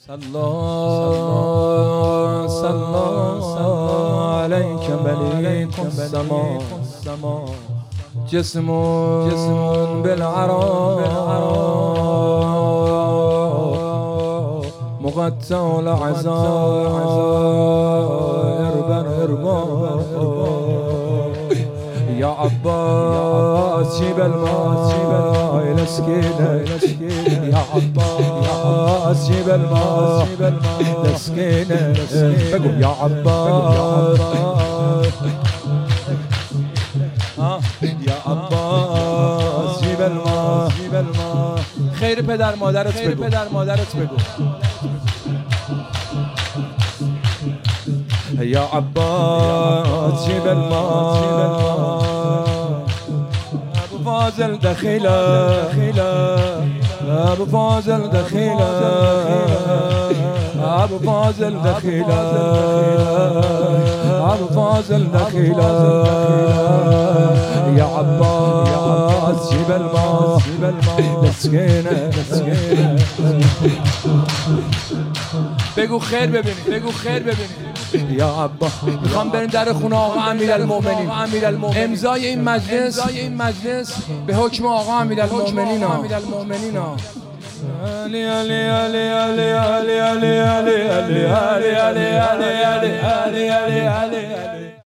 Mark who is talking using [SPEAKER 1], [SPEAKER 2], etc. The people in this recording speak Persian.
[SPEAKER 1] صلى عليك مليك السماء جسم بالعراء مقطع العزائر بربا يا عباس جيب الماء لسكينة يا عباس جيب الماء لسكينة بقول يا عباس يا عباس جيب الماء خیر پدر مادرت بگو يا عباس جيب الماء ابو فاضل دخيله ابو فاضل دخيله ابو فاضل دخيله ابو فاضل دخيله يا عباس جيب الماء لسكينه بگو خیر ببینی یا عباس میخوام بریم در خونه آقا امیرالمؤمنین امضای این مجلس به حکم آقا امیرالمؤمنین علی علی علی علی علی علی علی علی علی علی علی علی علی علی